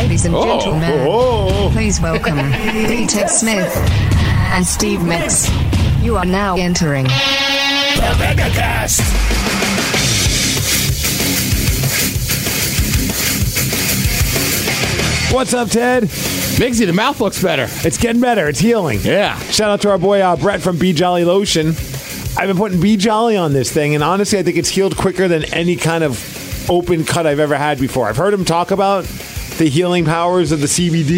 Ladies and gentlemen, please welcome the Ted Smith and Steve Mix. You are now entering the Megacast. What's up, Ted? Migsy, the mouth looks better. It's getting better. It's healing. Yeah. Shout out to our boy Brett from Be Jolly Lotion. I've been putting Be Jolly on this thing, and honestly, I think it's healed quicker than any kind of open cut I've ever had before. I've heard him talk about the healing powers of the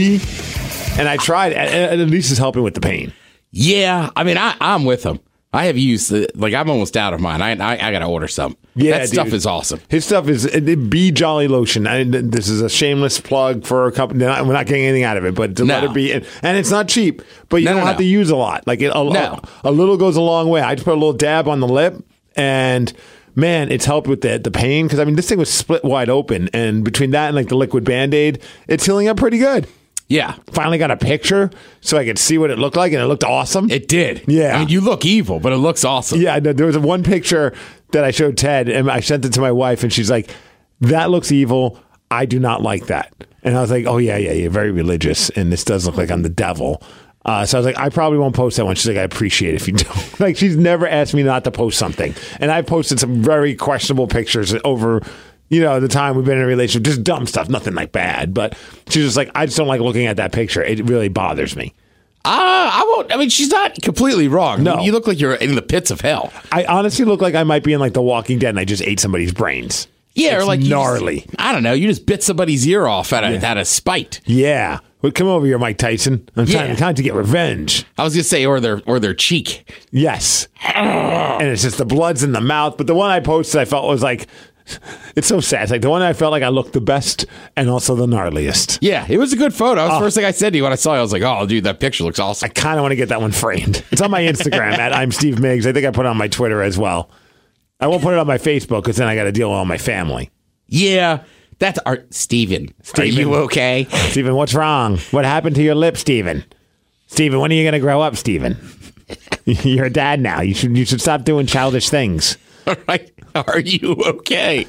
CBD, and I tried, and at least it's helping with the pain. Yeah, I mean, I'm with him. I have used I'm almost out of mine. I got to order some. Yeah, that stuff is awesome. His stuff is Be Jolly Lotion. This is a shameless plug for a company. We're not getting anything out of it, but to let it be, and it's not cheap. But you don't have to use a lot. Like a little goes a long way. I just put a little dab on the lip, and man, it's helped with the pain because I mean this thing was split wide open, and between that and like the liquid Band-Aid, it's healing up pretty good. Yeah. Finally got a picture so I could see what it looked like, and it looked awesome. It did. Yeah. I mean, you look evil, but it looks awesome. Yeah, there was one picture that I showed Ted, and I sent it to my wife, and she's like, that looks evil. I do not like that. And I was like, oh, yeah, you're very religious, and this does look like I'm the devil. So I was like, I probably won't post that one. She's like, I appreciate it if you don't. Like, she's never asked me not to post something. And I've posted some very questionable pictures over the time we've been in a relationship, just dumb stuff, nothing like bad. But she's just like, I just don't like looking at that picture. It really bothers me. I won't. I mean, she's not completely wrong. No. I mean, you look like you're in the pits of hell. I honestly look like I might be in like The Walking Dead and I just ate somebody's brains. Yeah, it's or like gnarly. I don't know. You just bit somebody's ear off out of spite. Yeah. Well, come over here, Mike Tyson. I'm trying to get revenge. I was gonna say, or their cheek. Yes. And it's just the blood's in the mouth. But the one I posted, I felt was like, it's so sad. It's like the one I felt like I looked the best and also the gnarliest. Yeah, it was a good photo. That was the first thing I said to you when I saw it. I was like, oh, dude, that picture looks awesome. I kind of want to get that one framed. It's on my Instagram at I'm Steve Miggs. I think I put it on my Twitter as well. I won't put it on my Facebook because then I got to deal with all my family. Yeah, that's Steven. Are you okay? Steven, what's wrong? What happened to your lip, Steven? Steven, when are you going to grow up, Steven? You're a dad now. You should stop doing childish things. All right. Are you okay?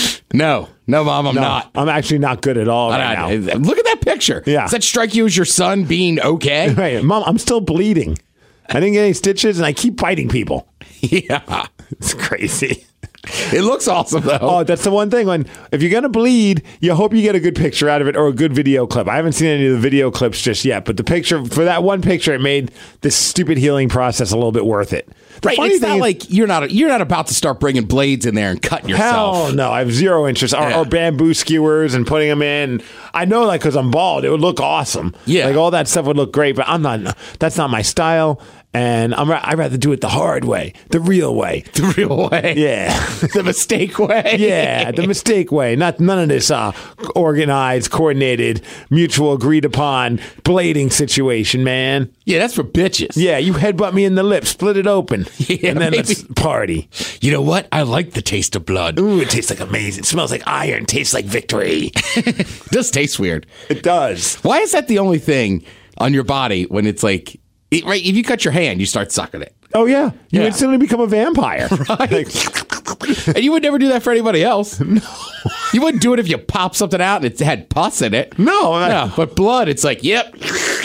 No, Mom, I'm not. I'm actually not good at all right now. Look at that picture. Yeah. Does that strike you as your son being okay? Right. Mom, I'm still bleeding. I didn't get any stitches, and I keep biting people. Yeah. It's crazy. It looks awesome, though. Oh, that's the one thing. If you're going to bleed, you hope you get a good picture out of it or a good video clip. I haven't seen any of the video clips just yet, but the picture, for that one picture, it made this stupid healing process a little bit worth it. Right, it's not like you're not about to start bringing blades in there and cutting yourself. Hell no, I have zero interest. Or bamboo skewers and putting them in. I know that because I'm bald, it would look awesome. Yeah, like all that stuff would look great, but I'm not. That's not my style. And I'd rather do it the hard way, the real way. The real way? Yeah. The mistake way? Yeah, the mistake way. None of this organized, coordinated, mutual agreed upon blading situation, man. Yeah, that's for bitches. Yeah, you headbutt me in the lip, split it open, and then let's party. You know what? I like the taste of blood. Ooh, it tastes like amazing. It smells like iron. Tastes like victory. It does taste weird. It does. Why is that the only thing on your body when it's like... Right, if you cut your hand, you start sucking it. Oh, yeah. You instantly become a vampire. Right. And you would never do that for anybody else. No. You wouldn't do it if you pop something out and it had pus in it. No. But blood, it's like, yep.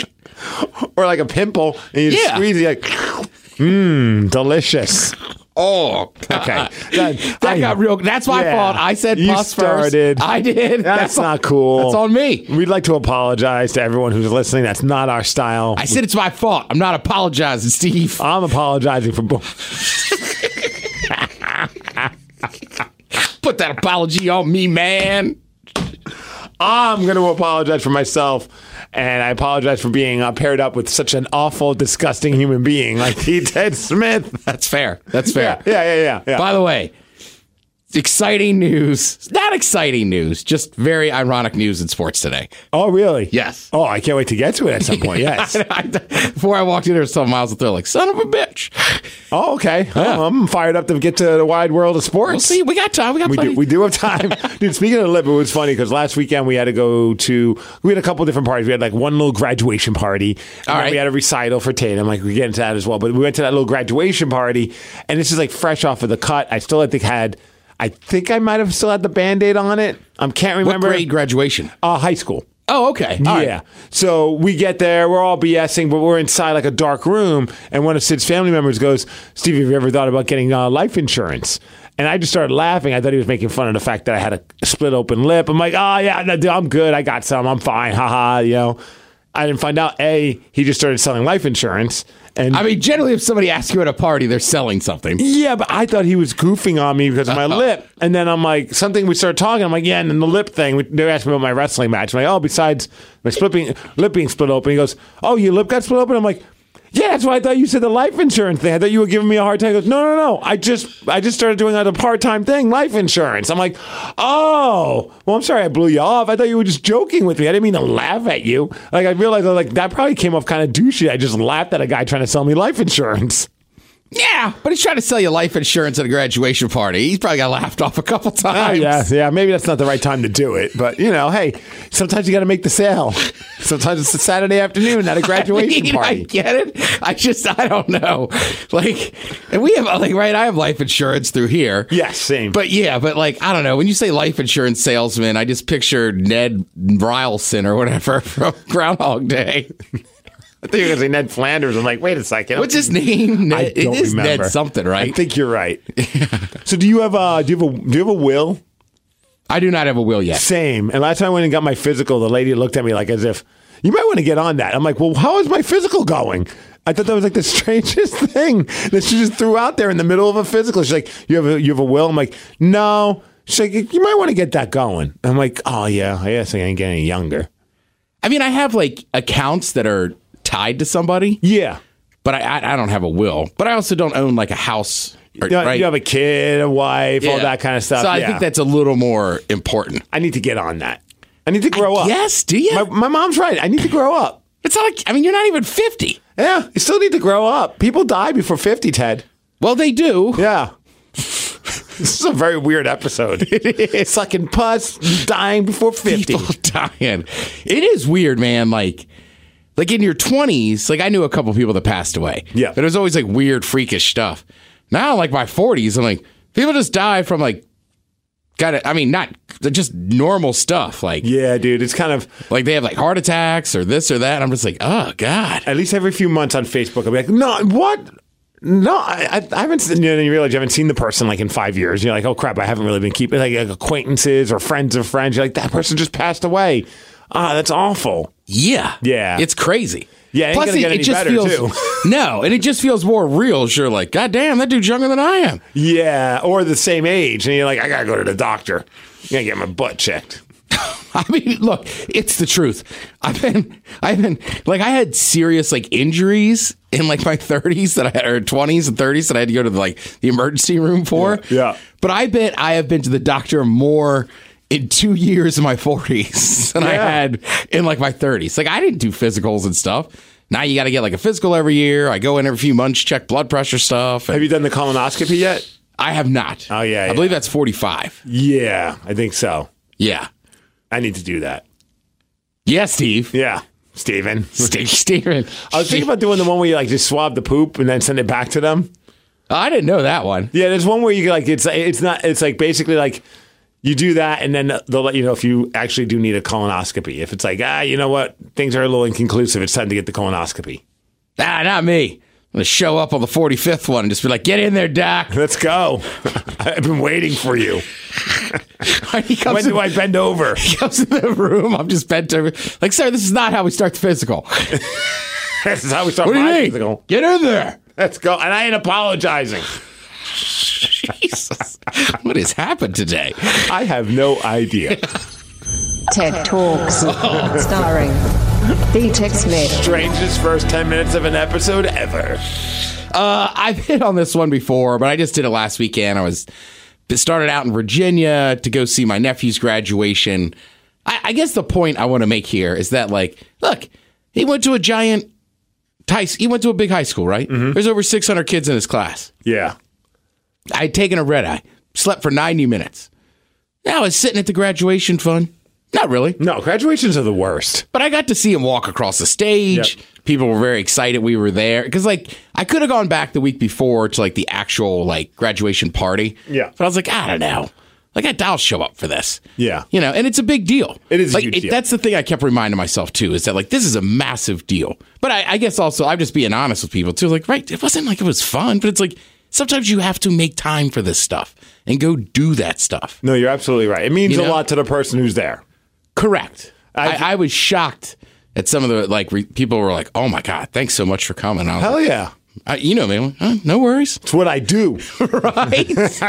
Or like a pimple, and you squeeze it like, delicious. Oh, okay. That got real. That's my fault. I said pus started. First. I did. That's not cool. That's on me. We'd like to apologize to everyone who's listening. That's not our style. I said it's my fault. I'm not apologizing, Steve. I'm apologizing for both. Put that apology on me, man. I'm going to apologize for myself, and I apologize for being paired up with such an awful, disgusting human being like Ted Smith. That's fair. That's fair. Yeah. By the way, exciting news. Not exciting news, just very ironic news in sports today. Oh, really? Yes. Oh, I can't wait to get to it at some point, yes. Before I walked in there, some miles there like, son of a bitch. Oh, okay. Yeah. Oh, I'm fired up to get to the wide world of sports. We'll see. We got time. We do have time. Dude, speaking of the lip, it was funny because last weekend we had to we had a couple different parties. We had like one little graduation party. And then we had a recital for Tatum. Like, we get into that as well. But we went to that little graduation party, and this is like fresh off of the cut. I think I might have still had the Band-Aid on it. I can't remember. What grade graduation? High school. Oh, okay. All yeah. right. So we get there, we're all BSing, but we're inside like a dark room. And one of Sid's family members goes, Steve, have you ever thought about getting life insurance? And I just started laughing. I thought he was making fun of the fact that I had a split open lip. I'm like, oh, yeah, no, dude, I'm good. I got some. I'm fine. Haha, you know. I didn't find out, A, he just started selling life insurance. And I mean, generally, if somebody asks you at a party, they're selling something. yeah, but I thought he was goofing on me because of my lip. And then I'm like, we started talking. I'm like, yeah, and then the lip thing, they asked me about my wrestling match. I'm like, oh, besides my lip being split open, he goes, oh, your lip got split open? I'm like, yeah, that's why I thought you said the life insurance thing. I thought you were giving me a hard time. He goes, no. I just started doing a part-time thing, life insurance. I'm like, oh, well, I'm sorry I blew you off. I thought you were just joking with me. I didn't mean to laugh at you. Like, I realized that probably came off kind of douchey. I just laughed at a guy trying to sell me life insurance. Yeah, but he's trying to sell you life insurance at a graduation party. He's probably got laughed off a couple times. Yeah. Maybe that's not the right time to do it. But, hey, sometimes you got to make the sale. Sometimes it's a Saturday afternoon at a graduation party. I get it. I don't know. And we have, right, I have life insurance through here. Yes, same. But I don't know. When you say life insurance salesman, I just picture Ned Ryelson or whatever from Groundhog Day. I think you were going to say Ned Flanders. I'm like, wait a second. What's his name? Ned, I don't it is remember. Ned something, right? I think you're right. So do you have a will? I do not have a will yet. Same. And last time I went and got my physical, the lady looked at me like as if, you might want to get on that. I'm like, well, how is my physical going? I thought that was like the strangest thing that she just threw out there in the middle of a physical. She's like, you have a will? I'm like, no. She's like, you might want to get that going. I'm like, oh, yeah. I guess I ain't getting any younger. I mean, I have accounts that are tied to somebody. Yeah. But I don't have a will. But I also don't own a house. Right? You have a kid, a wife, all that kind of stuff. So I think that's a little more important. I need to get on that. I need to grow up. Yes, do you? My mom's right. I need to grow up. It's not you're not even 50. Yeah, you still need to grow up. People die before 50, Ted. Well, they do. Yeah. This is a very weird episode. Sucking pus, dying before 50. People dying. It is weird, man. Like in your 20s, I knew a couple people that passed away. Yeah. But it was always weird, freakish stuff. Now, my 40s, I'm like, people just die from not just normal stuff. Yeah, dude, it's kind of they have heart attacks or this or that. I'm just like, oh, God. At least every few months on Facebook, I'll be like, no, what? No, I haven't. You realize you haven't seen the person in 5 years. You're like, oh crap, I haven't really been keeping acquaintances or friends of friends. You're like, that person just passed away. Ah, that's awful. Yeah, it's crazy. Yeah, it ain't gonna get any better too. No, and it just feels more real. You're like, God damn, that dude's younger than I am. Yeah, or the same age, and you're like, I gotta go to the doctor. I gotta get my butt checked. I mean, look, it's the truth. I had serious injuries in my 30s or 20s and 30s that I had to go to the emergency room for. Yeah. But I bet I have been to the doctor more in 2 years in my 40s than I had in my 30s. I didn't do physicals and stuff. Now you got to get a physical every year. I go in every few months, check blood pressure stuff. Have you done the colonoscopy yet? I have not. Oh, yeah. I believe that's 45. Yeah, I think so. Yeah. I need to do that. Yeah, Steve. Yeah, Steven. Steven. I was thinking about doing the one where you just swab the poop and then send it back to them. Oh, I didn't know that one. Yeah, there's one where you it's basically you do that and then they'll let you know if you actually do need a colonoscopy. If it's you know what, things are a little inconclusive, it's time to get the colonoscopy. Not me. I'm going to show up on the 45th one and just be like, get in there, Doc. Let's go. I've been waiting for you. When do I bend over? He comes in the room. I'm just bent over. Sir, this is not how we start the physical. This is how we start my physical. Get in there. Let's go. And I ain't apologizing. Jesus. What has happened today? I have no idea. Tech Talks. Starring D-Tech Smith. Strangest first 10 minutes of an episode ever. I've hit on this one before, but I just did it last weekend. I started out in Virginia to go see my nephew's graduation. I guess the point I want to make here is that, look, he went to he went to a big high school, right? Mm-hmm. There's over 600 kids in his class. Yeah. I had taken a red eye, slept for 90 minutes. Now I was sitting at the graduation fund. Not really. No, graduations are the worst. But I got to see him walk across the stage. Yep. People were very excited we were there. Because, I could have gone back the week before to, the actual, graduation party. Yeah. But I was like, I don't know. Like, I'll show up for this. Yeah. And it's a big deal. It is a like, huge deal. That's the thing I kept reminding myself, too, is that, like, this is a massive deal. But I guess also I'm just being honest with people, too. Like, right, it wasn't like it was fun, but it's like sometimes you have to make time for this stuff and go do that stuff. No, you're absolutely right. It means a lot to the person who's there. Correct. I was shocked at some of the, like, people were like, oh, my God, thanks so much for coming. Hell yeah. You know me. No worries. It's what I do. Right?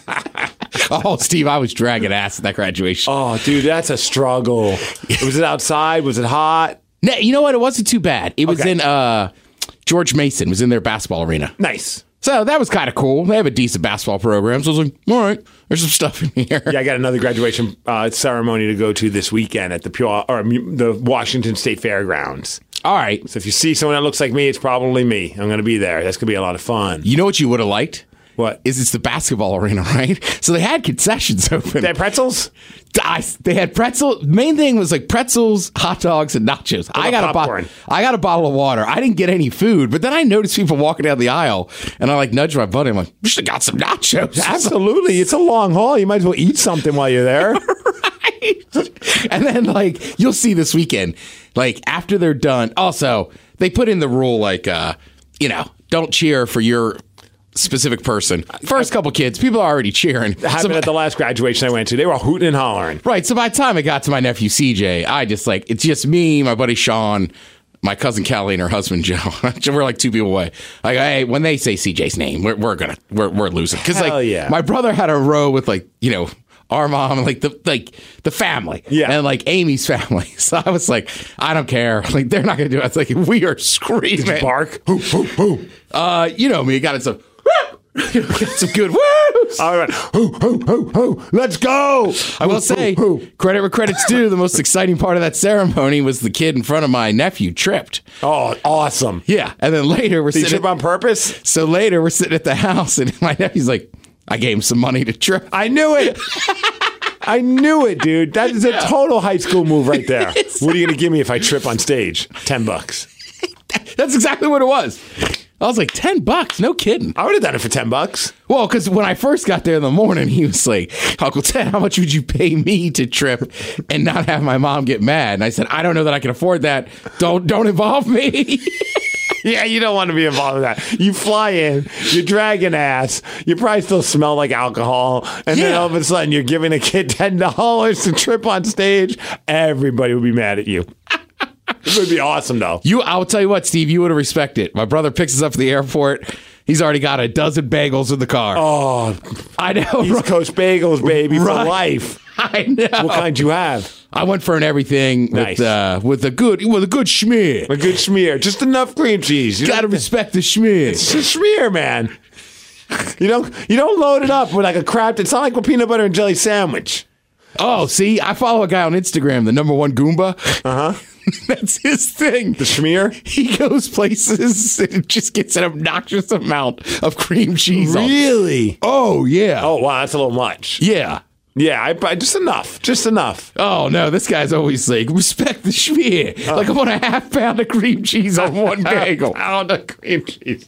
Oh, Steve, I was dragging ass at that graduation. Oh, dude, that's a struggle. Was it outside? Was it hot? No, you know what? It wasn't too bad. It was in George Mason was in their basketball arena. Nice. So that was kind of cool. They have a decent basketball program. So I was like, all right, there's some stuff in here. Yeah, I got another graduation ceremony to go to this weekend at the Washington State Fairgrounds. All right. So if you see someone that looks like me, it's probably me. I'm going to be there. That's going to be a lot of fun. You know what you would have liked? What? It's the basketball arena, right? So they had concessions open. They had pretzels? They had pretzels. Main thing was like pretzels, hot dogs, and nachos. I got a bottle of water. I didn't get any food, but then I noticed people walking down the aisle, and I like nudged my buddy. I'm like, we should have got some nachos. Absolutely. It's a long haul. You might as well eat something while you're there. Right. And then, like, you'll see this weekend, like, after they're done. Also, they put in the rule, like, don't cheer for your specific person. First couple kids, people are already cheering. Happened at the last graduation I went to. They were hooting and hollering. Right. So by the time I got to my nephew CJ, it's just me, my buddy Sean, my cousin Callie, and her husband Joe. We're like 2 people away. Like, hey, when they say CJ's name, we're losing. Because my brother had a row with our mom and like the family, and like Amy's family. So I was like, I don't care. Like, they're not gonna do it. It's like, we are screaming. Did you bark? Hoo, hoo, hoo. You know me. Got it. So. Got some good woos. All right, hoo, hoo, hoo, hoo. Let's go. I will say, credit where credit's due. The most exciting part of that ceremony was the kid in front of my nephew tripped. Oh, awesome! Yeah, and then later Did he trip on purpose? So later we're sitting at the house, and my nephew's like, "I gave him some money to trip." I knew it. I knew it, dude. That is a total high school move right there. What are you going to give me if I trip on stage? $10. That's exactly what it was. I was like, $10? No kidding. I would have done it for $10. Well, because when I first got there in the morning, he was like, Uncle Ted, how much would you pay me to trip and not have my mom get mad? And I said, I don't know that I can afford that. Don't involve me. Yeah, you don't want to be involved with that. You fly in, you're dragging ass, you probably still smell like alcohol, and then all of a sudden you're giving a kid $10 to trip on stage. Everybody would be mad at you. It would be awesome, though. I'll tell you what, Steve, you would have respected it. My brother picks us up at the airport. He's already got a dozen bagels in the car. Oh, I know. East Coast bagels, baby, for life. I know. What kind you have? I went for an everything nice. with a good schmear. A good schmear, just enough cream cheese. You gotta respect the schmear. It's a schmear, man. You don't load it up with like a crap. It's not like a peanut butter and jelly sandwich. Oh, see, I follow a guy on Instagram, the #1 Goomba. That's his thing. The schmear? He goes places and just gets an obnoxious amount of cream cheese. Really? Oh, yeah. Oh, wow, that's a little much. Yeah. Yeah, I just enough. Oh, no, this guy's always like, respect the schmear. Like, I want a half pound of cream cheese on one bagel. Pound of cream cheese.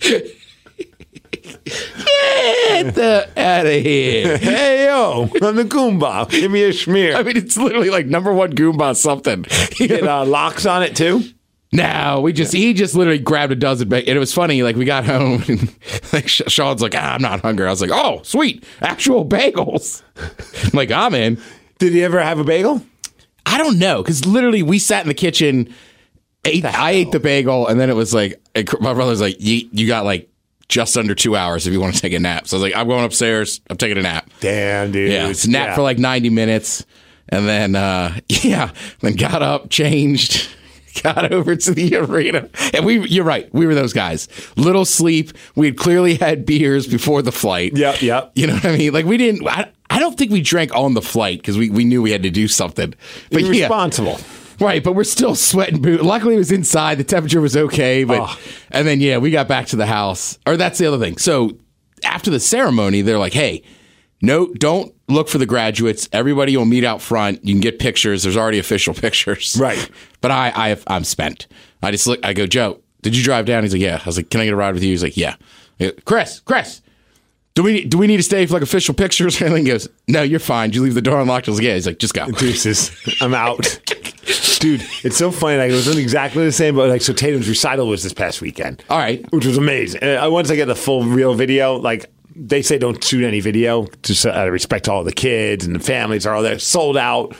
Get out of here. Hey, yo, I'm the Goomba. Give me a schmear. I mean, it's literally like #1 Goomba something. Get locks on it, too? No, he just literally grabbed a dozen bagels. And it was funny, like, we got home, and like, Sean's like, I'm not hungry. I was like, oh, sweet, actual bagels. I'm like, I'm in. Did he ever have a bagel? I don't know, because literally we sat in the kitchen, I ate the bagel, and then it was like, my brother's like, you got like just under 2 hours if you want to take a nap. So I was like, I'm going upstairs, I'm taking a nap. Damn, dude. Yeah, it's a nap for like 90 minutes, and then, then got up, changed, got over to the arena. And you're right, we were those guys. Little sleep. We had clearly had beers before the flight. Yep. You know what I mean? Like, we didn't, I don't think we drank on the flight because we knew we had to do something. But you're responsible. Right, but we're still sweating. Luckily, it was inside. The temperature was okay. But and then, we got back to the house. Or that's the other thing. So after the ceremony, they're like, hey, no, don't look for the graduates. Everybody will meet out front. You can get pictures. There's already official pictures. Right. But I'm spent. I go, Joe, did you drive down? He's like, yeah. I was like, can I get a ride with you? He's like, yeah. Chris, Do we need to stay for like official pictures? And he goes, no, you're fine. You leave the door unlocked. I was like, yeah. He's like, just go. Deuces. I'm out. Dude, it's so funny. Like, it wasn't exactly the same, but like, so Tatum's recital was this past weekend. All right. Which was amazing. And once I get the full real video, like, they say don't shoot any video, just out of respect to all the kids and the families are all there. Sold out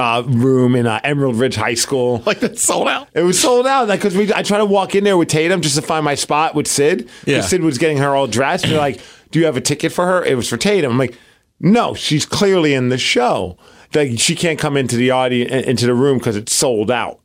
room in Emerald Ridge High School. Like, that's sold out? It was sold out. Like, because I tried to walk in there with Tatum just to find my spot with Sid. Yeah. Sid was getting her all dressed. And they're like, do you have a ticket for her? It was for Tatum. I'm like, no, she's clearly in the show. Like, she can't come into the audience, into the room because it's sold out.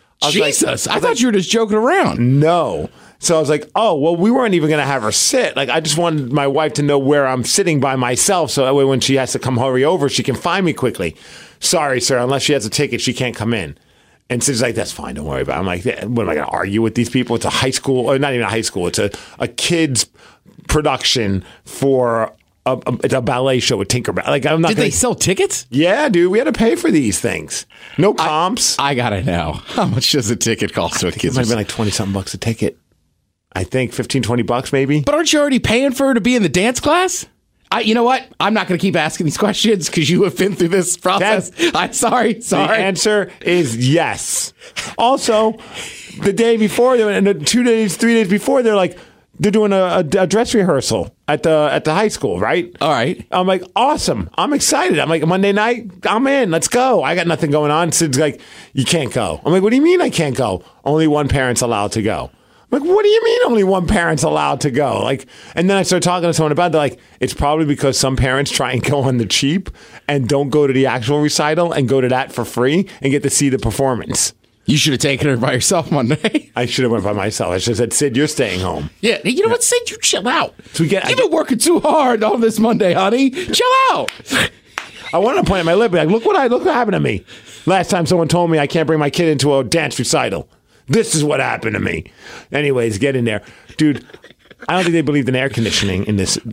Jesus, I thought you were just joking around. No. So I was like, oh, well, we weren't even going to have her sit. Like, I just wanted my wife to know where I'm sitting by myself. So that way when she has to come hurry over, she can find me quickly. Sorry, sir, unless she has a ticket, she can't come in. And Sid's like, that's fine, don't worry about it. I'm like, what am I going to argue with these people? It's a high school, or not even a high school. It's a kid's production for it's a ballet show with Tinkerbell. Like, I'm not. Did they sell tickets? Yeah, dude, we had to pay for these things. No comps. I gotta know, how much does a ticket cost to a kid's? It might have been like 20-something bucks a ticket. I think $15-20 maybe. But aren't you already paying for her to be in the dance class? You know what? I'm not going to keep asking these questions because you have been through this process. I'm sorry. The answer is yes. Also, the day before, and 3 days before, they're doing a dress rehearsal at the high school, right? All right. I'm like, awesome. I'm excited. I'm like, Monday night, I'm in. Let's go. I got nothing going on. Sid's like, you can't go. I'm like, what do you mean I can't go? Only one parent's allowed to go. I'm like, what do you mean only one parent's allowed to go? Like, and then I started talking to someone about it. They're like, it's probably because some parents try and go on the cheap and don't go to the actual recital and go to that for free and get to see the performance. You should have taken her by yourself Monday. I should have went by myself. I should have said, Sid, you're staying home. Yeah. You know what, Sid? You chill out. So You've been working too hard on this Monday, honey. Chill out. I wanted to point at my lip, like, look what happened to me. Last time someone told me I can't bring my kid into a dance recital. This is what happened to me. Anyways, get in there. Dude, I don't think they believed in air conditioning in this.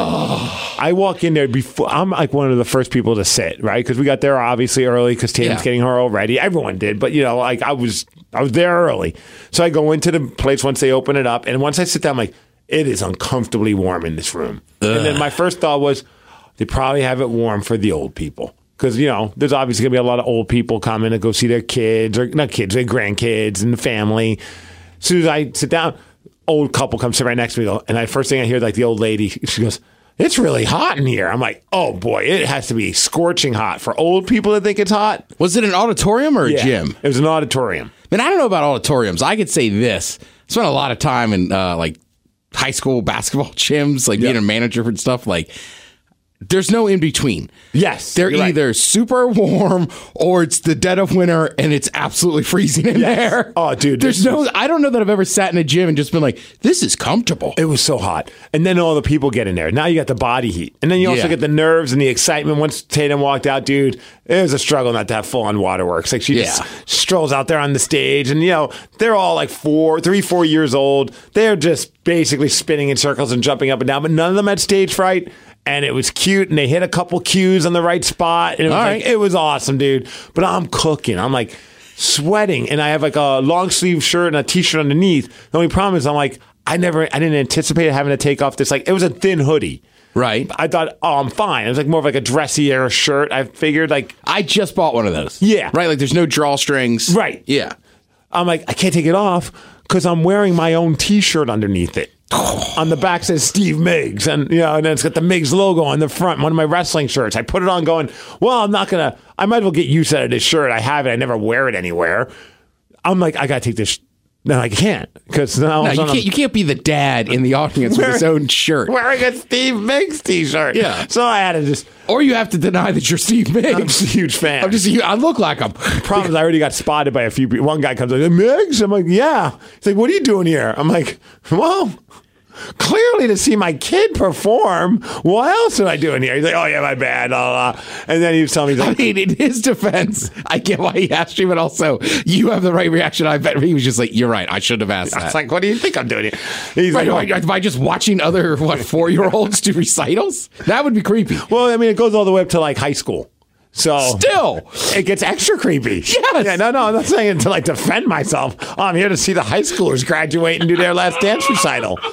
Oh. I walk in there before. I'm like one of the first people to sit, right? Because we got there obviously early because Tatum's getting her all ready. Everyone did. But, like I was there early. So I go into the place once they open it up. And once I sit down, I'm like, it is uncomfortably warm in this room. Ugh. And then my first thought was, they probably have it warm for the old people. Because, there's obviously going to be a lot of old people coming to go see their kids, or not kids, their grandkids and the family. As soon as I sit down, old couple comes sit right next to me, and the first thing I hear, like the old lady, she goes, it's really hot in here. I'm like, oh boy, it has to be scorching hot for old people that think it's hot. Was it an auditorium or a gym? It was an auditorium. Man, I don't know about auditoriums. I could say this. I spent a lot of time in like high school basketball gyms, like being a manager and stuff. Like, there's no in between. Yes. They're either super warm or it's the dead of winter and it's absolutely freezing in there. Oh, dude. I don't know that I've ever sat in a gym and just been like, this is comfortable. It was so hot. And then all the people get in there. Now you got the body heat. And then you also get the nerves and the excitement. Once Tatum walked out, dude, it was a struggle not to have full-on waterworks. Like, she just strolls out there on the stage and, they're all like 4 years old. They're just basically spinning in circles and jumping up and down, but none of them had stage fright. And it was cute, and they hit a couple cues on the right spot, and it was it was awesome, dude. But I'm cooking. I'm like sweating, and I have like a long sleeve shirt and a t-shirt underneath. The only problem is I didn't anticipate having to take off this, like, it was a thin hoodie. Right. I thought, I'm fine. It was like more of like a dressier shirt. I figured I just bought one of those. Yeah. Right, like there's no drawstrings. Right. Yeah. I'm like, I can't take it off because I'm wearing my own t-shirt underneath it. On the back says Steve Miggs, and and then it's got the Miggs logo on the front. One of my wrestling shirts. I put it on, going, well, I might as well get used to this shirt. I have it. I never wear it anywhere. I'm like, I gotta take this. No, I can't, because now you can't be the dad in the audience with his own shirt wearing a Steve Miggs t-shirt. Yeah, so I had to just, or you have to deny that you're Steve Miggs. I'm just a huge fan. I look like him. Problem is, I already got spotted by a few people. One guy comes like, Miggs. I'm like, yeah. He's like, what are you doing here? I'm like, well, clearly to see my kid perform. What else am I doing here? He's like, oh yeah, my bad. And then he was telling me, in his defense, I get why he asked you, but also you have the right reaction. I bet he was just like, you're right, I should have asked that. I was like, what do you think I'm doing here? He's like, by just watching other 4-year-olds do recitals? That would be creepy. Well, I mean, it goes all the way up to like high school. So still, it gets extra creepy. Yes. Yeah, no, I'm not saying it to like defend myself. I'm here to see the high schoolers graduate and do their last dance recital.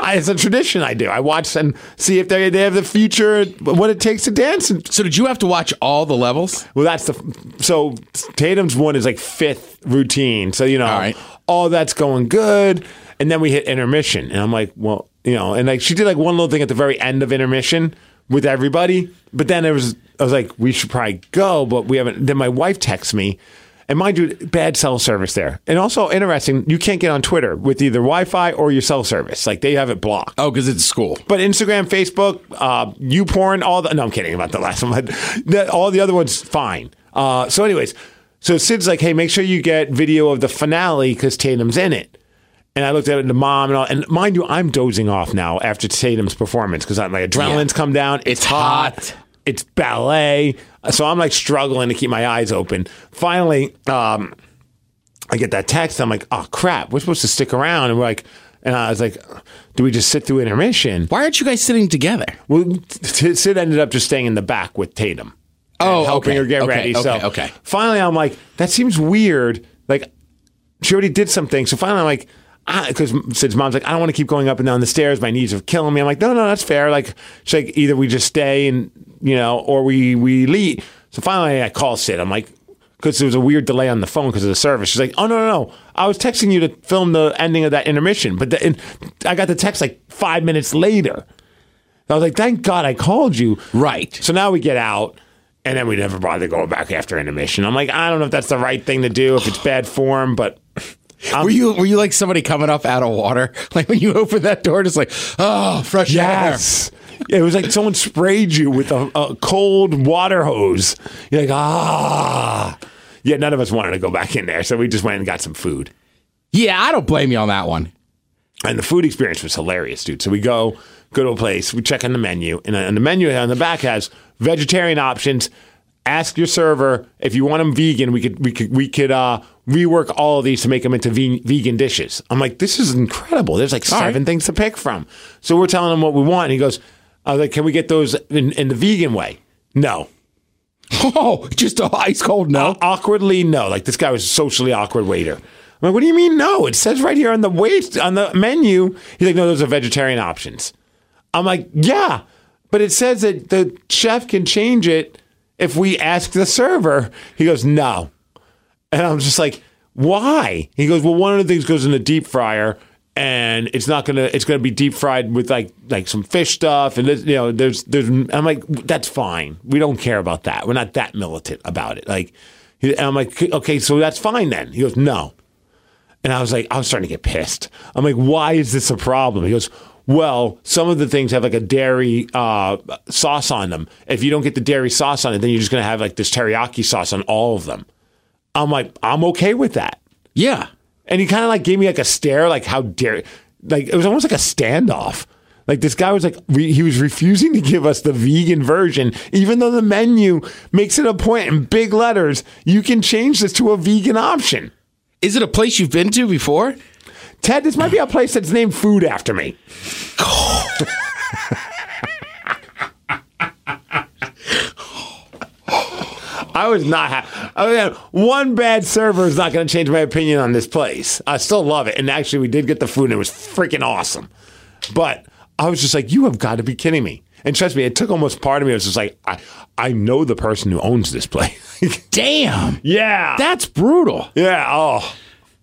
It's a tradition I do. I watch and see if they have the future, what it takes to dance. So did you have to watch all the levels? Well, so Tatum's one is like fifth routine. So, all that's going good. And then we hit intermission. And I'm like, well, and like she did like one little thing at the very end of intermission with everybody. But then I was like, we should probably go, but we haven't. Then my wife texts me. And mind you, bad cell service there. And also interesting, you can't get on Twitter with either Wi-Fi or your cell service. Like they have it blocked. Oh, because it's school. But Instagram, Facebook, YouPorn, no, I'm kidding about the last one. But all the other ones, fine. So anyways, so Sid's like, hey, make sure you get video of the finale because Tatum's in it. And I looked at it to mom and all. And mind you, I'm dozing off now after Tatum's performance because my adrenaline's come down. It's hot. It's ballet. So I'm like struggling to keep my eyes open. Finally, I get that text. I'm like, oh, crap. We're supposed to stick around. And I was like, do we just sit through intermission? Why aren't you guys sitting togetger? Well, Sid ended up just staying in the back with Tatum. Helping her get ready. Okay. Finally, I'm like, that seems weird. Like, she already did something. So finally, I'm like, because Sid's mom's like, I don't want to keep going up and down the stairs. My knees are killing me. I'm like, no, that's fair. Like, she's like, either we just stay and, or we leave. So finally, I call Sid. I'm like, because there was a weird delay on the phone because of the service. She's like, oh, no. I was texting you to film the ending of that intermission. But I got the text like 5 minutes later. I was like, thank God I called you. Right. So now we get out. And then we never bother going back after intermission. I'm like, I don't know if that's the right thing to do, if it's bad form, but... Were you like somebody coming up out of water? Like when you open that door, just like, oh, fresh air. Yes. It was like someone sprayed you with a cold water hose. You're like, ah. Yeah, none of us wanted to go back in there, so we just went and got some food. Yeah, I don't blame you on that one. And the food experience was hilarious, dude. So we go to a place, we check on the menu, and the menu on the back has vegetarian options. Ask your server if you want them vegan. We could rework all of these to make them into vegan dishes. I'm like, this is incredible. There's like seven things to pick from. So we're telling him what we want, and he goes, I was like, can we get those in the vegan way? No. Oh, just a ice cold no? Awkwardly, no. Like this guy was a socially awkward waiter. I'm like, what do you mean no? It says right here on the menu. He's like, no, those are vegetarian options. I'm like, yeah, but it says that the chef can change it if we ask the server. He goes, no. And I'm just like, why? He goes, well, one of the things goes in the deep fryer and it's going to be deep fried with like some fish stuff. And there's, I'm like, that's fine. We don't care about that. We're not that militant about it. And I'm like, okay, so that's fine then. He goes, no. And I was starting to get pissed. I'm like, why is this a problem? He goes, well, some of the things have like a dairy sauce on them. If you don't get the dairy sauce on it, then you're just going to have like this teriyaki sauce on all of them. I'm like, I'm okay with that. Yeah. And he kind of like gave me like a stare, like how dare, like it was almost like a standoff. Like this guy was like, he was refusing to give us the vegan version, even though the menu makes it a point in big letters. You can change this to a vegan option. Is it a place you've been to before? Ted, this might be a place that's named food after me. I was not happy. One bad server is not going to change my opinion on this place. I still love it. And actually, we did get the food and it was freaking awesome. But I was just like, you have got to be kidding me. And trust me, it took almost part of me. It was just like, I know the person who owns this place. Damn. Yeah. That's brutal. Yeah. Oh.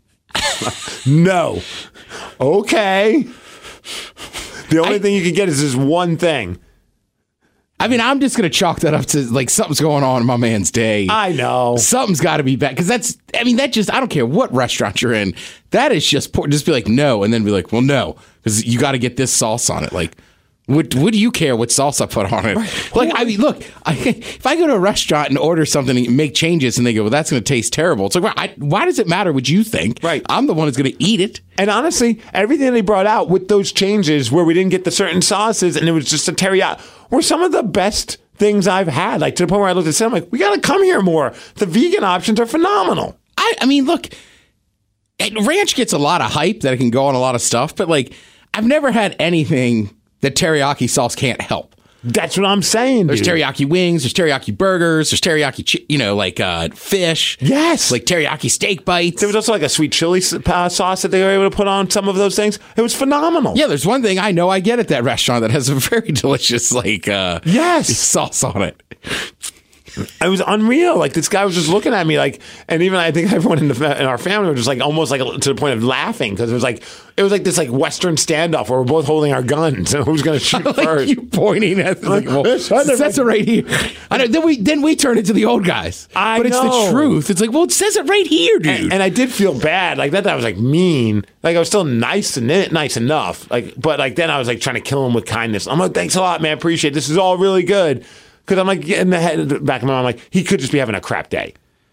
No. Okay. The only thing you can get is this one thing. I mean, I'm just going to chalk that up to like something's going on in my man's day. I know. Something's got to be bad. Because I don't care what restaurant you're in. That is just poor. Just be like, no. And then be like, well, no. Because you got to get this sauce on it. Like, what do you care what sauce I put on it? Right. Like, I mean, look, if I go to a restaurant and order something and make changes and they go, well, that's going to taste terrible. It's like, why does it matter what you think? Right. I'm the one who's going to eat it. And honestly, everything they brought out with those changes where we didn't get the certain sauces and it was just a teriyaki were some of the best things I've had. Like to the point where I looked at them, I'm like, we got to come here more. The vegan options are phenomenal. I mean, look, ranch gets a lot of hype that it can go on a lot of stuff, but like, I've never had anything that teriyaki sauce can't help. That's what I'm saying, There's dude. teriyaki wings, there's teriyaki burgers, there's teriyaki, fish. Yes. Like teriyaki steak bites. There was also like a sweet chili sauce that they were able to put on some of those things. It was phenomenal. Yeah, there's one thing I know I get at that restaurant that has a very delicious Yes. sauce on it. It was unreal. Like this guy was just looking at me like, and even I think everyone in our family was just like almost like to the point of laughing because it was like this like Western standoff where we're both holding our guns and who's going to shoot Like first. you pointing at like, well, it says it right here. I know, then we turn into the old guys. But it's know. the truth. It's like, well, it says it right here, dude. And I did feel bad. Like that I was like mean. Like I was still nice enough. Like, but like then I was like trying to kill him with kindness. I'm like, thanks a lot, man. Appreciate it. This is all really good. Because I'm like in the back of my mind, I'm like, he could just be having a crap day.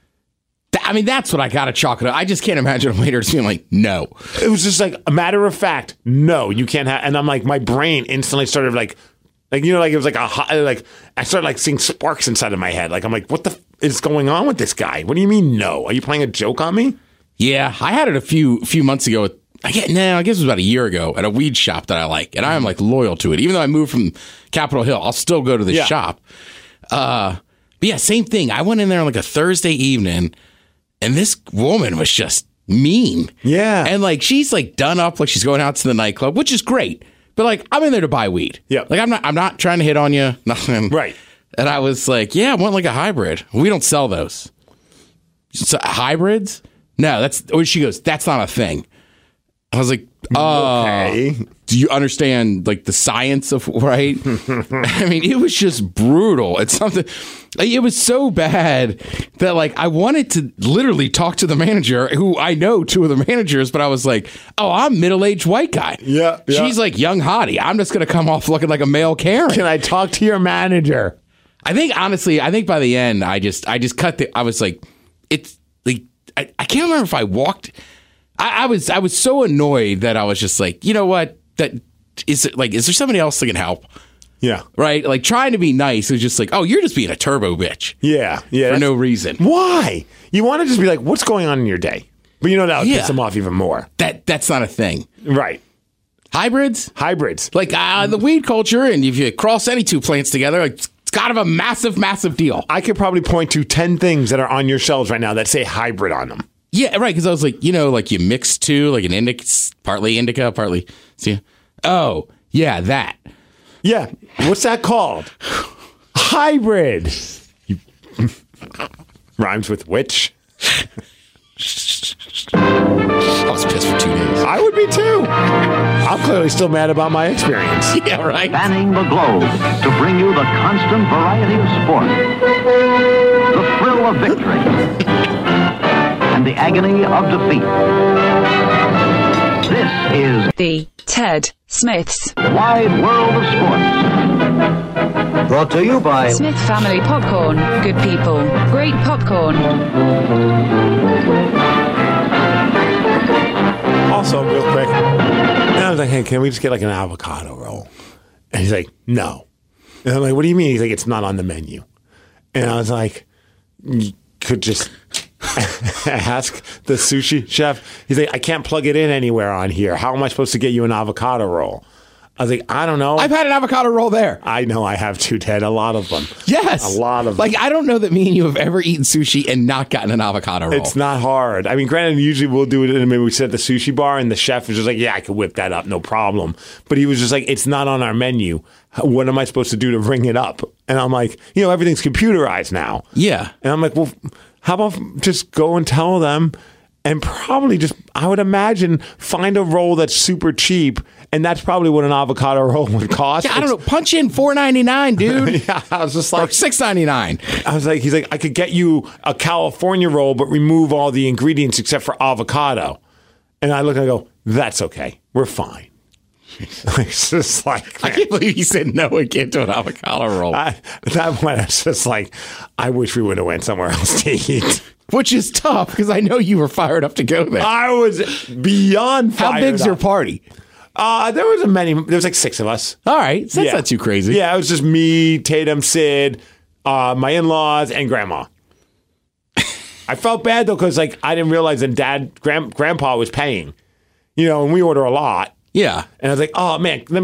I mean, that's what I got to chalk it up. I just can't imagine a waiter just being like, no. It was just like a matter of fact, no, you can't have. And I'm like, my brain instantly started like it was like I started like seeing sparks inside of my head. Like I'm like, what the is going on with this guy? What do you mean no? Are you playing a joke on me? Yeah, I had it a few months ago. I guess it was about a year ago at a weed shop that I like, and I am like loyal to it. Even though I moved from Capitol Hill, I'll still go to this shop. But yeah, same thing. I went in there on like a Thursday evening, and this woman was just mean. Yeah, and like she's like done up, like she's going out to the nightclub, which is great. But like I'm in there to buy weed. Yeah, like I'm not trying to hit on you, nothing. Right. And I was like, yeah, I want like a hybrid. We don't sell those. So, hybrids? No, she goes, that's not a thing. I was like, okay. Do you understand like the science of right? I mean, it was just brutal. It's something. It was so bad that like I wanted to literally talk to the manager, who I know two of the managers, but I was like, oh, I'm middle-aged white guy. Yeah. She's like young hottie. I'm just gonna come off looking like a male Karen. Can I talk to your manager? I think by the end, I just cut I was like, it's like I can't remember if I walked. I was so annoyed that I was just like, you know what? Is there somebody else that can help? Yeah. Right? Like trying to be nice is just like, oh, you're just being a turbo bitch. Yeah. For no reason. Why? You want to just be like, what's going on in your day? But you know that would piss them off even more. That's not a thing. Right. Hybrids? Like the weed culture, and if you cross any two plants together, like, it's kind of a massive, massive deal. I could probably point to 10 things that are on your shelves right now that say hybrid on them. Yeah, right. Because I was like, like you mix two, like an indica, partly indica, partly. See? Oh, yeah, that. Yeah. What's that called? Hybrid. Rhymes with which? I was pissed for 2 days. I would be too. I'm clearly still mad about my experience. Yeah, right. Spanning the globe to bring you the constant variety of sport, the thrill of victory, and the agony of defeat. This is the Ted Smith's Wide World of Sports. Brought to you by Smith Family Popcorn. Good people, great popcorn. Also, real quick, and I was like, hey, can we just get like an avocado roll? And he's like, no. And I'm like, what do you mean? He's like, it's not on the menu. And I was like, you could just ask the sushi chef. He's like, I can't plug it in anywhere on here. How am I supposed to get you an avocado roll? I was like, I don't know. I've had an avocado roll there. I know I have too, Ted. A lot of them. Yes. A lot of them. Like, I don't know that me and you have ever eaten sushi and not gotten an avocado roll. It's not hard. I mean, granted, usually we'll do it, and maybe we sit at the sushi bar, and the chef is just like, yeah, I could whip that up, no problem. But he was just like, it's not on our menu. What am I supposed to do to ring it up? And I'm like, everything's computerized now. Yeah. And I'm like, well, how about just go and tell them, and probably just, I would imagine, find a roll that's super cheap. And that's probably what an avocado roll would cost. Yeah, I don't know. Punch in $4.99, dude. Yeah, I was just like, or $6.99. I was like, he's like, I could get you a California roll, but remove all the ingredients except for avocado. And I look and I go, that's okay. We're fine. It's just like, man. I can't believe you said no again to an avocado roll. That one, it's just like, I wish we would have went somewhere else to eat. Which is tough because I know you were fired up to go there. I was beyond fired up. How big's your party? There was like 6 of us. All right. So that's not too crazy. Yeah, it was just me, Tatum, Sid, my in-laws, and Grandma. I felt bad, though, because like I didn't realize that Grandpa was paying. And we order a lot. Yeah. And I was like, oh, man, let me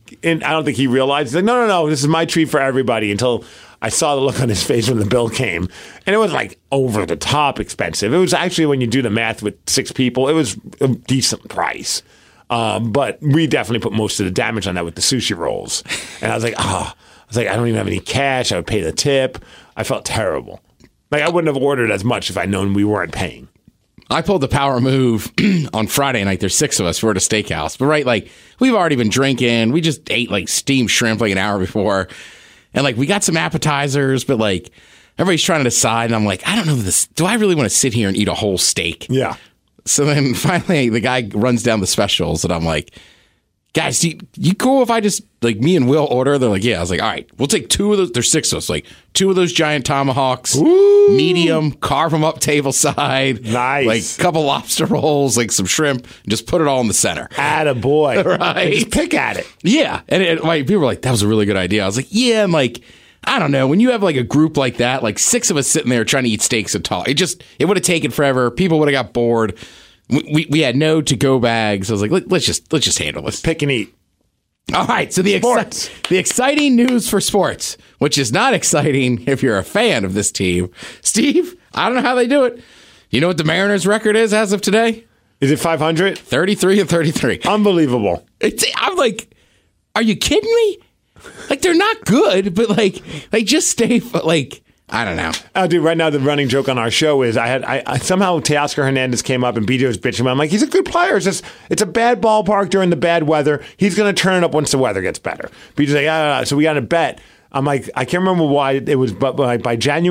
and I don't think he realized. He's like, no, this is my treat for everybody. Until I saw the look on his face when the bill came, and it was like over the top expensive. It was actually, when you do the math with 6 people, it was a decent price. But we definitely put most of the damage on that with the sushi rolls. And I was like, I don't even have any cash. I would pay the tip. I felt terrible. Like, I wouldn't have ordered as much if I'd known we weren't paying. I pulled the power move on Friday night. There's 6 of us. We're at a steakhouse. But, right, like, we've already been drinking. We just ate, like, steamed shrimp, like, an hour before. And, like, we got some appetizers, but, like, everybody's trying to decide. And I'm like, I don't know this. Do I really want to sit here and eat a whole steak? Yeah. So then finally the guy runs down the specials, and I'm like, guys, you cool if I just, like, me and Will order? They're like, yeah. I was like, all right, we'll take 2 of those. There's 6 of us. Like, 2 of those giant tomahawks, medium, carve them up table side. Nice. Like, a couple lobster rolls, like some shrimp, and just put it all in the center. Attaboy. Right. And just pick at it. Yeah. And like, people were like, that was a really good idea. I was like, yeah. And like, I don't know. When you have like a group like that, like 6 of us sitting there trying to eat steaks and talk, it would have taken forever. People would have got bored. We had no to-go bags. I was like, let's just handle this. Pick and eat. All right, so the exciting news for sports, which is not exciting if you're a fan of this team. Steve, I don't know how they do it. You know what the Mariners' record is as of today? Is it 500? 33-33. Unbelievable. I'm like, are you kidding me? Like, they're not good, but like just stay like. I don't know. Oh, dude, right now the running joke on our show is I somehow Teoscar Hernandez came up and BJ was bitching about him. I'm like, he's a good player. It's a bad ballpark during the bad weather. He's going to turn it up once the weather gets better. BJ's like, so we got to bet. I'm like, I can't remember why it was, but by June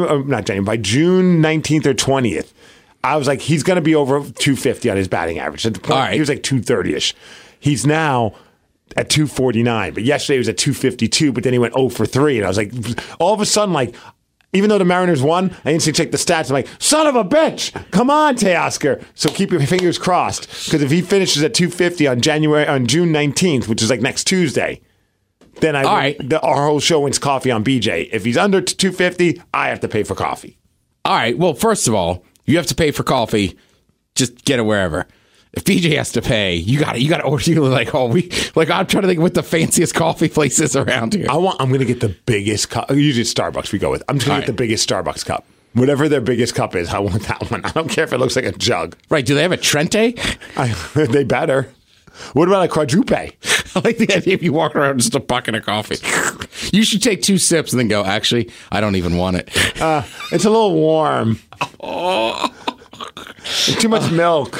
19th or 20th, I was like, he's going to be over 250 on his batting average. At the point, right. He was like 230-ish. He's now at 249, but yesterday he was at 252, but then he went 0 for 3. And I was like, all of a sudden, like, even though the Mariners won, I instantly checked the stats. I'm like, son of a bitch! Come on, Teoscar. So keep your fingers crossed, because if he finishes at 250 on June 19th, which is like next Tuesday, then our whole show wins coffee on BJ. If he's under 250, I have to pay for coffee. All right. Well, first of all, you have to pay for coffee. Just get it wherever. If BJ has to pay, you got to order. You like, I'm trying to think what the fanciest coffee place is around here. I'm going to get the biggest cup. Usually it's Starbucks we go with. I'm just going to get the biggest Starbucks cup. Whatever their biggest cup is, I want that one. I don't care if it looks like a jug. Right. Do they have a Trente? They better. What about a quadruple? I like the idea of you walk around just a bucket of coffee. You should take 2 sips and then go, actually, I don't even want it. It's a little warm. Too much milk.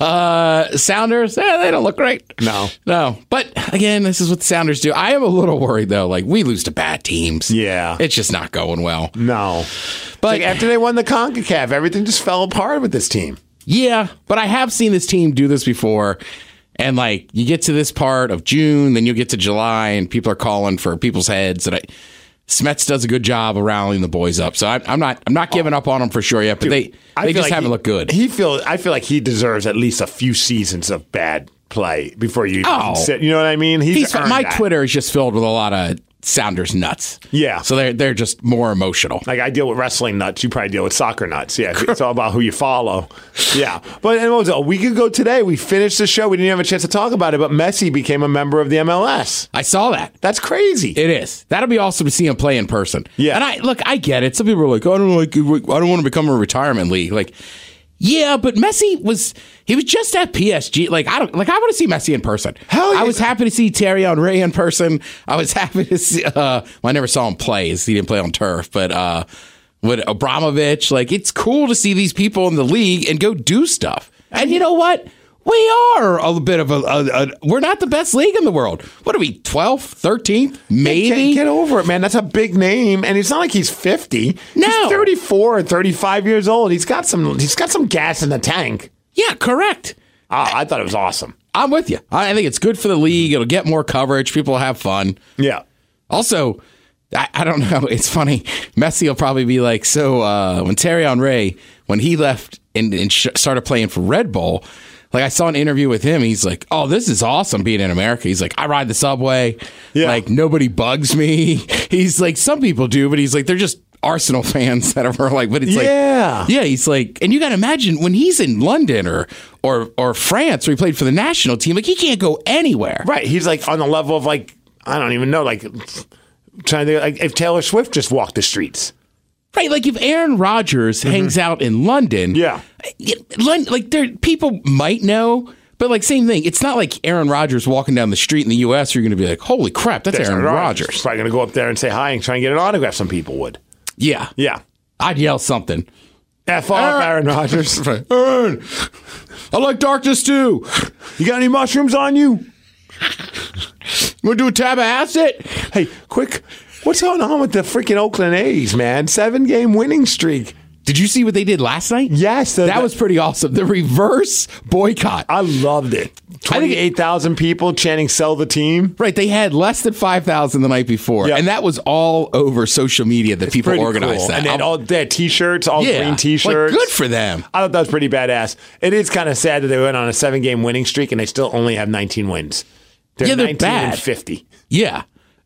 Sounders, they don't look great. No. But again, this is what the Sounders do. I am a little worried, though. Like, we lose to bad teams. Yeah. It's just not going well. No. But like after they won the CONCACAF, everything just fell apart with this team. Yeah, but I have seen this team do this before. And, like, you get to this part of June, then you get to July, and people are calling for people's heads. And Smets does a good job of rallying the boys up. So I'm not giving up on them for sure yet, but they just haven't looked good. I feel like he deserves at least a few seasons of bad play before you sit. You know what I mean? My Twitter is just filled with a lot of Sounders nuts. Yeah. So they're just more emotional. Like, I deal with wrestling nuts. You probably deal with soccer nuts. Yeah. It's all about who you follow. Yeah. But what was it? A week ago today, we finished the show. We didn't have a chance to talk about it, but Messi became a member of the MLS. I saw that. That's crazy. It is. That'll be awesome to see him play in person. Yeah. And I get it. Some people are like, I don't want to become a retirement league. Like, yeah, but Messi was just at PSG. Like, I want to see Messi in person. Hell yeah. I was happy to see Thierry Henry in person. I was happy to see, I never saw him play. He didn't play on turf, but with Abramovich, like, it's cool to see these people in the league and go do stuff. And you know what? We are a bit of we're not the best league in the world. What are we, 12th, 13th? Maybe? Get over it, man. That's a big name. And it's not like he's 50. No. He's 34 or 35 years old. He's got some gas in the tank. Yeah, correct. I thought it was awesome. I'm with you. I think it's good for the league. It'll get more coverage. People will have fun. Yeah. Also, I don't know. It's funny. Messi will probably be like, so when Thierry Henry, when he left and started playing for Red Bull, like, I saw an interview with him. He's like, oh, this is awesome being in America. He's like, I ride the subway. Yeah. Like, nobody bugs me. He's like, some people do, but he's like, they're just Arsenal fans that are like, but it's yeah. He's like, and you got to imagine when he's in London or France where he played for the national team, like, he can't go anywhere. Right. He's like on the level of like I don't even know. Like, trying to like if Taylor Swift just walked the streets. Right, like if Aaron Rodgers hangs out in London, like people might know, but like same thing. It's not like Aaron Rodgers walking down the street in the U.S. You're going to be like, holy crap, that's Aaron Rodgers. Probably going to go up there and say hi and try and get an autograph. Some people would. Yeah, I'd yell something. F off, Aaron Rodgers. Aaron, I like darkness too. You got any mushrooms on you? Want to do a tab of acid? Hey, quick. What's going on with the freaking Oakland A's, man? 7-game winning streak. Did you see what they did last night? Yes. That was pretty awesome. The reverse boycott. I loved it. 28,000 people chanting "Sell the team." Right. They had less than 5,000 the night before. Yep. And that was all over social media that people organized cool. that. And they had T-shirts, all green T-shirts. Like, good for them. I thought that was pretty badass. It is kind of sad that they went on a 7-game winning streak and they still only have 19 wins. They're 19 bad. and 50. Yeah.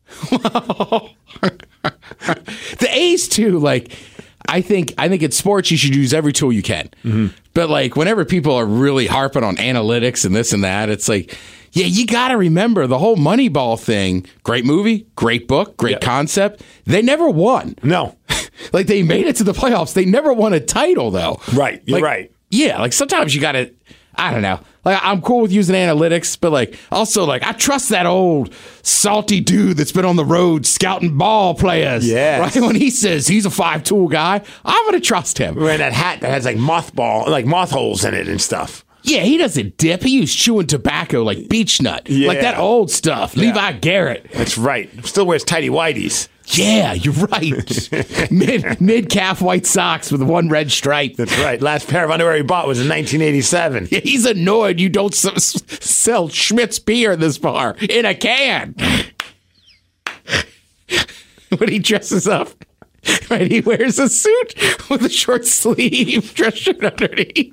The A's too, like I think in sports you should use every tool you can. Mm-hmm. But like whenever people are really harping on analytics and this and that, it's like, yeah, you got to remember the whole Moneyball thing. Great movie, great book, great concept. They never won. No. Like they made it to the playoffs. They never won a title though. Right. You're right. Yeah, like sometimes you got to, I don't know. Like I'm cool with using analytics, but like also like I trust that old salty dude that's been on the road scouting ball players. Yeah. Right? When he says he's a 5-tool guy, I'm gonna trust him. Wearing that hat that has like moth holes in it and stuff. Yeah, he doesn't dip. He used chewing tobacco like beech nut. Yeah. Like that old stuff. Yeah. Levi Garrett. That's right. Still wears tighty whities. Yeah, you're right. Mid calf white socks with one red stripe. That's right. Last pair of underwear he bought was in 1987. Yeah, he's annoyed you don't sell Schmidt's beer in this bar in a can. When he dresses up, right? He wears a suit with a short sleeve dress shirt underneath.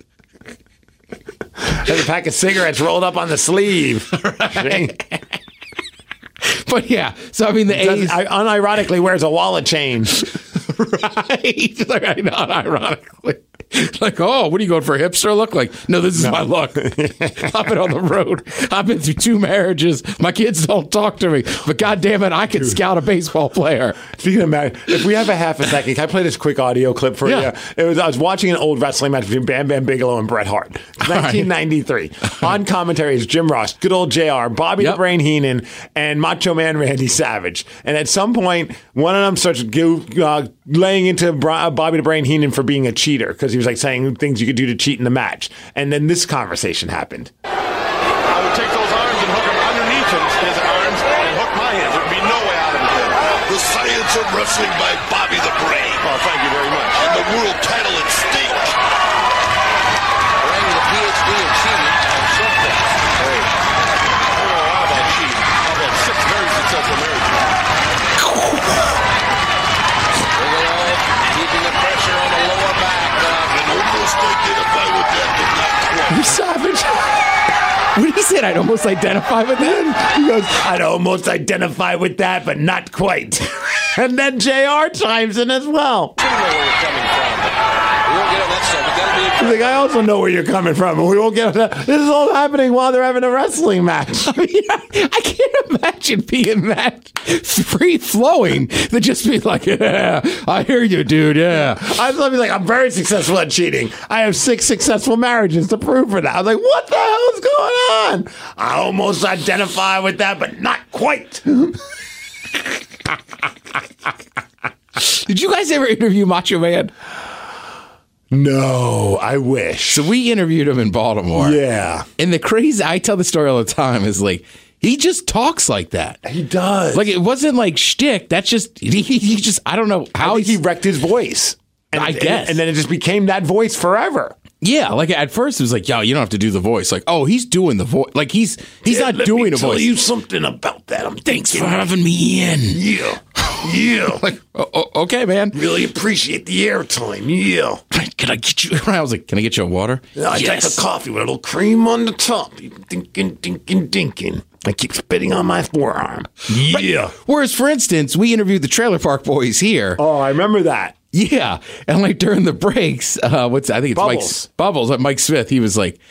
Has a pack of cigarettes rolled up on the sleeve. Right. But yeah, so I mean the A's unironically wears a wallet chain. Right. Like, unironically. Like, oh, what are you going for a hipster look? Like, no, this is my look. I've been on the road. I've been through 2 marriages. My kids don't talk to me. But God damn it, I can scout a baseball player. Speaking of marriage, if we have a half a second, can I play this quick audio clip for you? I was watching an old wrestling match between Bam Bam Bigelow and Bret Hart. 1993. On commentary is Jim Ross, good old JR, Bobby the Brain Heenan, and Macho Man Randy Savage. And at some point, one of them starts laying into Bobby the Brain Heenan for being a cheater because he was like saying things you could do to cheat in the match. And then this conversation happened. I would take those arms and hook them underneath his arms and hook my hands. There would be no way out of it. The Science of Wrestling by Bobby the Brain. Oh, thank you very much. And the world title at stake. Earning a PhD in cheating and something. Hey, I don't know a lot about cheating. I've had 6 very successful marriages. Keeping the pressure on the lower back. Almost identify with that, but not quite. You savage. What did he say? I'd almost identify with that? He goes, I'd almost identify with that, but not quite. And then JR chimes in as well. I know where you're coming from. We won't get on that subject. That'll be He's like, I also know where you're coming from, and we won't get on that. This is all happening while they're having a wrestling match. I mean, I can't imagine being that free-flowing to just be like, yeah, I hear you, dude, yeah. I was like, I'm very successful at cheating. I have 6 successful marriages to prove for that. I was like, what the hell is going on? I almost identify with that, but not quite. Did you guys ever interview Macho Man? No, I wish. So we interviewed him in Baltimore. Yeah. And the crazy, I tell the story all the time, is like, he just talks like that. He does. Like, it wasn't like shtick. That's just, he just, I don't know how he wrecked his voice. And, I guess. And then it just became that voice forever. Yeah, like at first it was like, yo, you don't have to do the voice. Like, oh, he's doing the voice. Like he's not doing a voice. Let me tell you something about that. Thanks for having me in. Yeah. Yeah. Like, okay, man. Really appreciate the airtime. Yeah. Can I get you? I was like, can I get you a water? I like a coffee with a little cream on the top. Dinking. I keep spitting on my forearm. Yeah. Right. Whereas, for instance, we interviewed the Trailer Park Boys here. Oh, I remember that. Yeah, and like during the breaks, I think it's Bubbles. Mike Smith. He was like,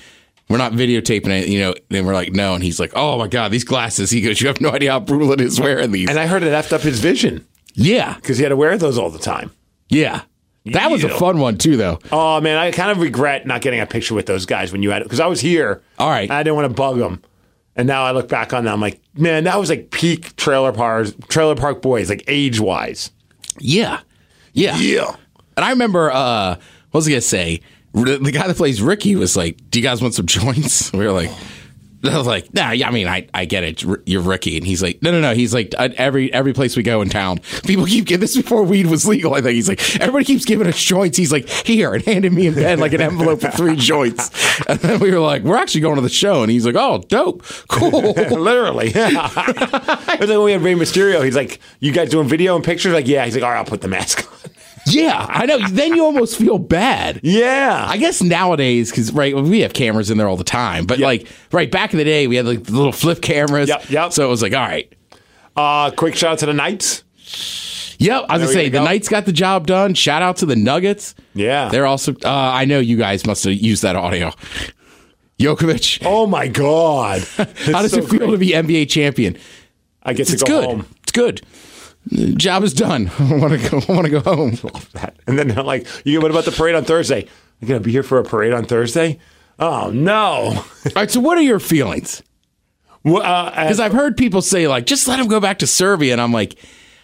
we're not videotaping it, you know. And we're like, no. And he's like, oh my God, these glasses. He goes, you have no idea how brutal it is wearing these. And I heard it effed up his vision. Yeah. Because he had to wear those all the time. Yeah. That was a fun one, too, though. Oh, man, I kind of regret not getting a picture with those guys when you had it. Because I was here. All right. I didn't want to bug them. And now I look back on that, I'm like, man, that was like peak Trailer Park Boys, like age-wise. Yeah. Yeah. Yeah. And I remember, what was I going to say? The guy that plays Ricky was like, do you guys want some joints? We were like, I was like, nah, yeah, I mean, I get it. You're Ricky. And he's like, no. He's like, every place we go in town, people keep giving this before weed was legal. I think he's like, everybody keeps giving us joints. He's like, here, and handed me in bed like an envelope of 3 joints. And then we were like, we're actually going to the show. And he's like, oh, dope. Cool. Literally. It was like when we had Rey Mysterio. He's like, you guys doing video and pictures? Like, yeah. He's like, all right, I'll put the mask on. Yeah, I know. Then you almost feel bad. Yeah. I guess nowadays, because, right, we have cameras in there all the time. But, like, right, back in the day, we had, like, the little flip cameras. Yep. So it was like, all right. Quick shout out to the Knights. Yep. I was going to say, the Knights got the job done. Shout out to the Nuggets. Yeah. They're also, I know you guys must have used that audio. Djokovic. Oh, my God. How does it feel to be NBA champion? I get to go home. It's good. The job is done. I want to go home. And then they're like, what about the parade on Thursday? You're going to be here for a parade on Thursday? Oh, no. All right, so what are your feelings? Because I've heard people say, like, just let him go back to Serbia. And I'm like,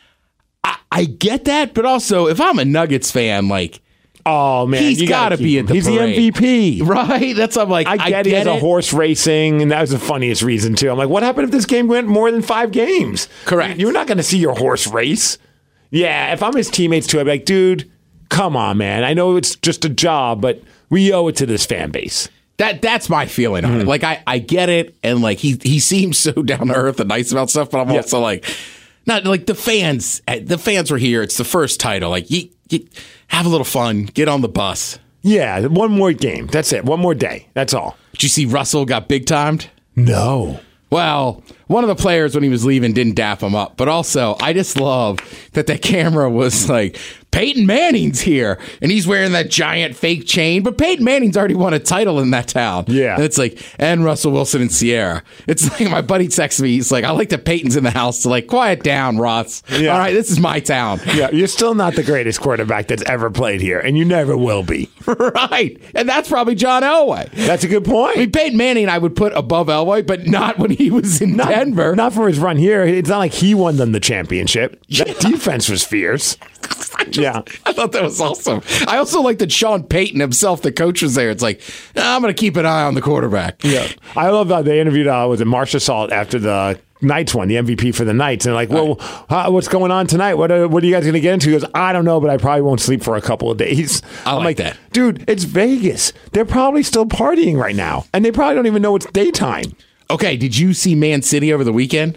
I get that. But also, if I'm a Nuggets fan, like, oh, man, he's got to be at the parade. He's the MVP. Right? That's, I'm like, I get he has a horse racing, and that was the funniest reason, too. I'm like, what happened if this game went more than 5 games? Correct. You're not going to see your horse race. Yeah, if I'm his teammates, too, I'd be like, dude, come on, man. I know it's just a job, but we owe it to this fan base. That's my feeling on it. Like, I get it, and, like, he seems so down to earth and nice about stuff, but I'm also like, not like the fans were here. It's the first title. Like, you have a little fun. Get on the bus. Yeah, one more game. That's it. One more day. That's all. Did you see Russell got big timed? No. Well, one of the players when he was leaving didn't dap him up. But also, I just love that camera was like, Peyton Manning's here. And he's wearing that giant fake chain. But Peyton Manning's already won a title in that town. Yeah. And it's like, and Russell Wilson and Sierra. It's like my buddy texts me. He's like, I like that Peyton's in the house to like, quiet down, Ross. Yeah. All right, this is my town. Yeah, you're still not the greatest quarterback that's ever played here. And you never will be. Right. And that's probably John Elway. That's a good point. I mean, Peyton Manning I would put above Elway, but not when he was in Denver. Not for his run here. It's not like he won them the championship. That defense was fierce. Yeah. I thought that was awesome. I also like that Sean Payton himself, the coach, was there. It's like, I'm going to keep an eye on the quarterback. Yeah. I love how they interviewed, was it Marcia Salt after the Knights won, the MVP for the Knights. And like, well, what's going on tonight? What are you guys going to get into? He goes, I don't know, but I probably won't sleep for a couple of days. I'm like that. Dude, it's Vegas. They're probably still partying right now. And they probably don't even know it's daytime. Okay, did you see Man City over the weekend?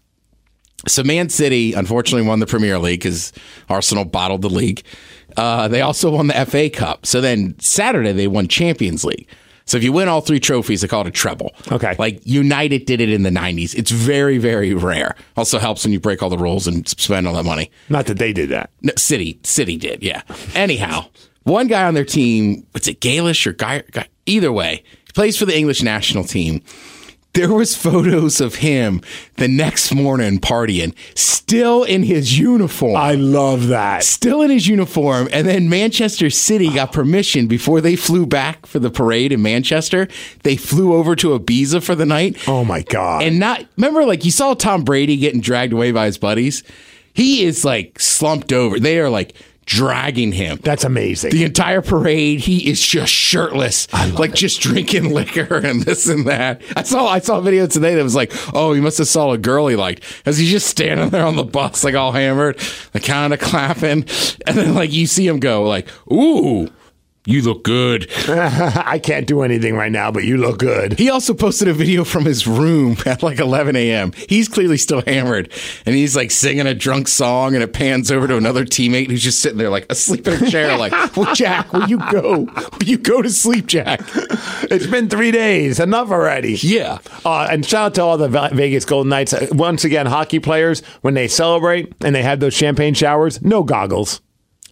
So Man City, unfortunately, won the Premier League because Arsenal bottled the league. They also won the FA Cup. So then Saturday, they won Champions League. So if you win all 3 trophies, they call it a treble. Okay. Like United did it in the 90s. It's very, very rare. Also helps when you break all the rules and spend all that money. Not that they did that. No, City did, yeah. Anyhow, one guy on their team, what's it, Gaelish or Guy? Either way, he plays for the English national team. There was photos of him the next morning partying, still in his uniform. I love that. Still in his uniform. And then Manchester City got permission before they flew back for the parade in Manchester. They flew over to Ibiza for the night. Oh, my God. And remember, like, you saw Tom Brady getting dragged away by his buddies? He is, like, slumped over. They are, like, dragging him. That's amazing. The entire parade, he is just shirtless, like just drinking liquor and this and that. I saw a video today that was like, oh, he must have saw a girl he liked, as he's just standing there on the bus, like all hammered, like kind of clapping, and then like you see him go, like, ooh. You look good. I can't do anything right now, but you look good. He also posted a video from his room at like 11 a.m. He's clearly still hammered. And he's like singing a drunk song, and it pans over to another teammate who's just sitting there like asleep in a chair like, well, Jack, will you go? Will you go to sleep, Jack? It's been 3 days. Enough already. Yeah. And shout out to all the Vegas Golden Knights. Once again, hockey players, when they celebrate and they have those champagne showers, no goggles.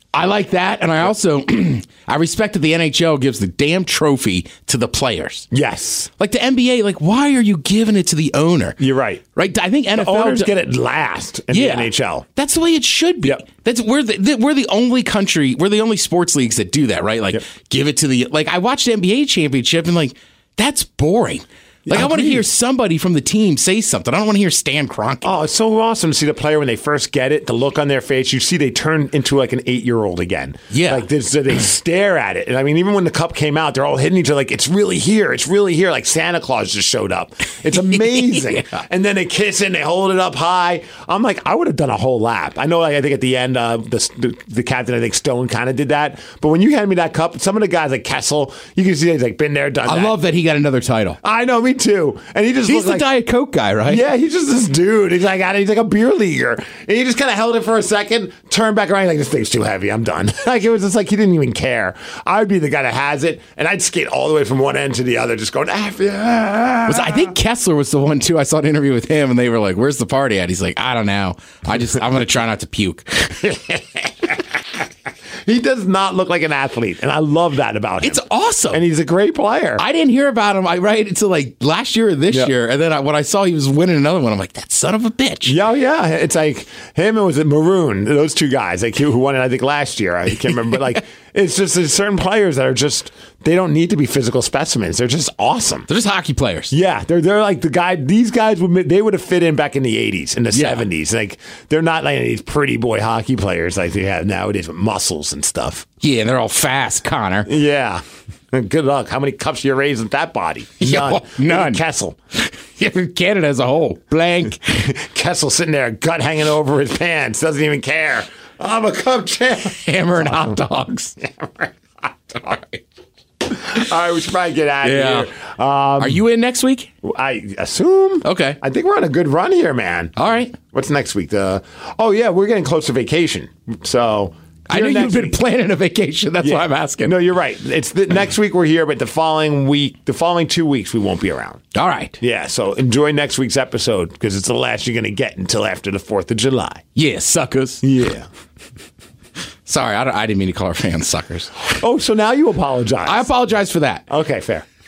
I like that, and I also I respect that the NHL gives the damn trophy to the players. Yes. Like the NBA, like why are you giving it to the owner? You're right. Right? I think NFL Owners get it last in the NHL. That's the way it should be. Yep. We're the only country, we're the only sports leagues that do that, right? Like give it to the I watched the NBA championship and like that's boring. Like I want to hear somebody from the team say something. I don't want to hear Stan Kroenke. Oh, it's so awesome to see the player when they first get it, the look on their face. You see they turn into like an 8-year-old again. Yeah. Like they stare at it. And I mean, even when the cup came out, they're all hitting each other like, it's really here. It's really here. Like Santa Claus just showed up. It's amazing. And then they kiss it and they hold it up high. I'm like, I would have done a whole lap. I know, like, I think at the end, the captain, I think Stone kind of did that. But when you hand me that cup, some of the guys like Kessel, you can see he's like been there, done that. I love that he got another title. I know, me too. And he's the Diet Coke guy, right? Yeah, he's just this dude. He's like a beer leaguer. And he just kind of held it for a second, turned back around, like, this thing's too heavy. I'm done. Like, it was just like he didn't even care. I would be the guy that has it, and I'd skate all the way from one end to the other, just going, yeah. I think Kessler was the one, too. I saw an interview with him, and they were like, where's the party at? He's like, I don't know. I'm going to try not to puke. He does not look like an athlete, and I love that about him. It's awesome. And he's a great player. I didn't hear about him until like last year or this year, and then when I saw he was winning another one, I'm like, that son of a bitch. Yeah. It's like him and was it Maroon, those two guys like who won it, I think, last year. I can't remember, but like it's just there's certain players that are just, they don't need to be physical specimens. They're just awesome. They're just hockey players. Yeah, they're like the guy. These guys would have fit in back in the 80s, in the 70s. Like they're not like these pretty boy hockey players like they have nowadays with muscles and stuff. Yeah, and they're all fast, Connor. Yeah. Good luck. How many cups you raise with that body? None. Kessel. Canada as a whole. Blank. Kessel sitting there, gut hanging over his pants, doesn't even care. I'm a cup champ. Hammering hot dogs. Hammering hot dogs. All right, we should probably get out of here. Are you in next week? I assume. Okay. I think we're on a good run here, man. All right. What's next week? We're getting close to vacation. So I know you've been planning a vacation. That's why I'm asking. No, you're right. It's next week we're here, but the following 2 weeks we won't be around. All right. Yeah, so enjoy next week's episode because it's the last you're going to get until after the 4th of July. Yeah, suckers. Yeah. Sorry, I didn't mean to call our fans suckers. Oh, so now you apologize. I apologize for that. Okay, fair.